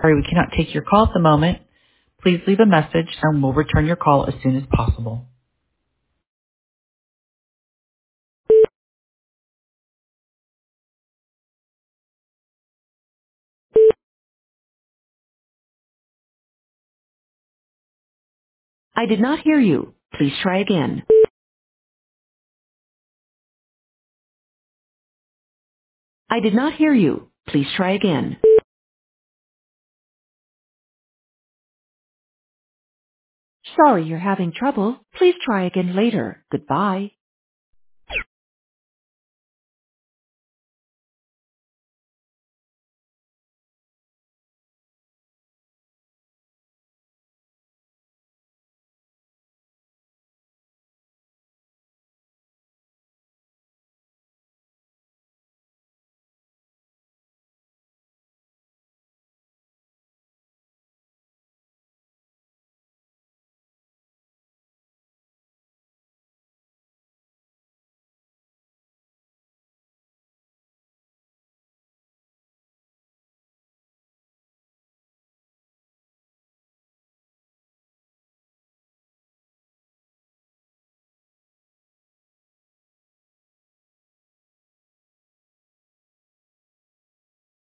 Sorry, we cannot take your call at the moment. Please leave a message and we'll return your call as soon as possible. I did not hear you. Please try again. I did not hear you. Please try again. Sorry you're having trouble. Please try again later. Goodbye.